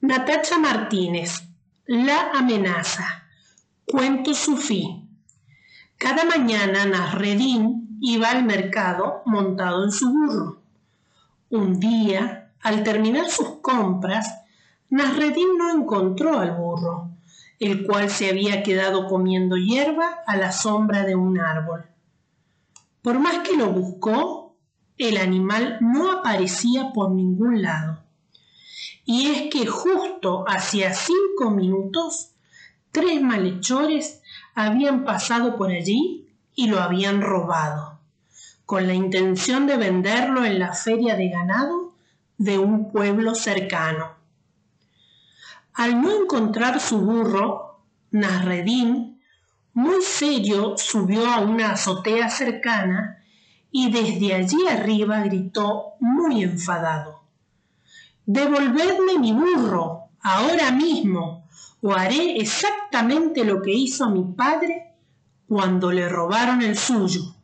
Natacha Martínez, La amenaza, cuento sufí. Cada mañana Nasreddin iba al mercado montado en su burro. Un día, al terminar sus compras, Nasreddin no encontró al burro, el cual se había quedado comiendo hierba a la sombra de un árbol. Por más que lo buscó, el animal no aparecía por ningún lado. Y es que justo hacía 5 minutos, 3 malhechores habían pasado por allí y lo habían robado, con la intención de venderlo en la feria de ganado de un pueblo cercano. Al no encontrar su burro, Nasreddin, muy serio, subió a una azotea cercana y desde allí arriba gritó muy enfadado: «Devolvedme mi burro, ahora mismo, o haré exactamente lo que hizo mi padre cuando le robaron el suyo».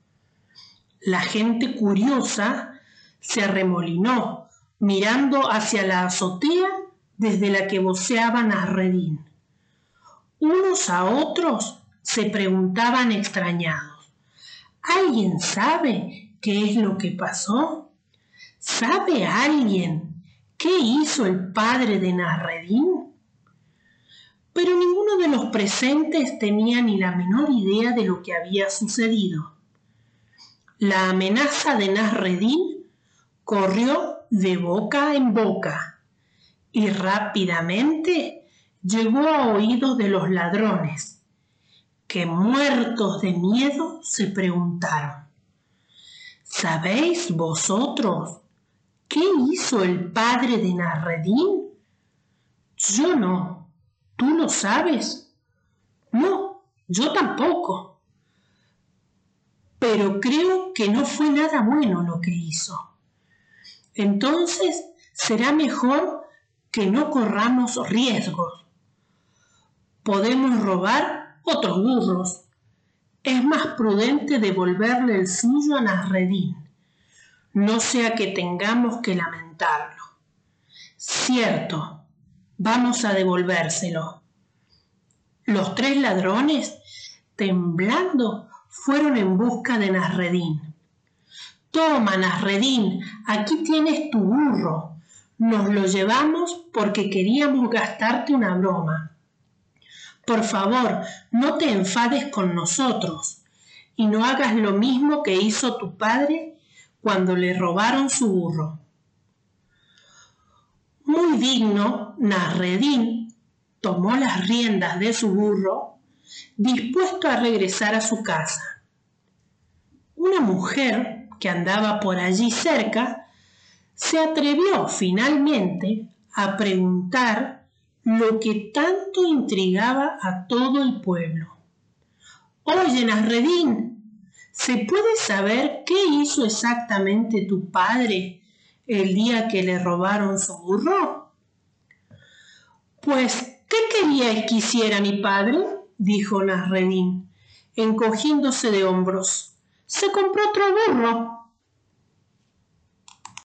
La gente curiosa se arremolinó, mirando hacia la azotea desde la que voceaba Nasreddin. Unos a otros se preguntaban extrañados: ¿alguien sabe qué es lo que pasó? ¿Sabe alguien qué hizo el padre de Nasreddin? Pero ninguno de los presentes tenía ni la menor idea de lo que había sucedido. La amenaza de Nasreddin corrió de boca en boca y rápidamente llegó a oídos de los ladrones, que muertos de miedo se preguntaron: ¿sabéis vosotros qué hizo el padre de Nasreddin? Yo no. ¿Tú lo sabes? No, yo tampoco. Pero creo que no fue nada bueno lo que hizo. Entonces será mejor que no corramos riesgos. Podemos robar otros burros. Es más prudente devolverle el suyo a Nasreddin, no sea que tengamos que lamentarlo. Cierto, vamos a devolvérselo. Los 3 ladrones, temblando, fueron en busca de Nasreddin. «Toma, Nasreddin, aquí tienes tu burro. Nos lo llevamos porque queríamos gastarte una broma. Por favor, no te enfades con nosotros y no hagas lo mismo que hizo tu padre cuando le robaron su burro». Muy digno, Nasreddin tomó las riendas de su burro, dispuesto a regresar a su casa. Una mujer que andaba por allí cerca se atrevió finalmente a preguntar lo que tanto intrigaba a todo el pueblo. «Oye, Nasreddin, ¿se puede saber qué hizo exactamente tu padre el día que le robaron su burro?» «Pues, ¿qué queríais que hiciera mi padre?», dijo Nasreddin, encogiéndose de hombros. «Se compró otro burro».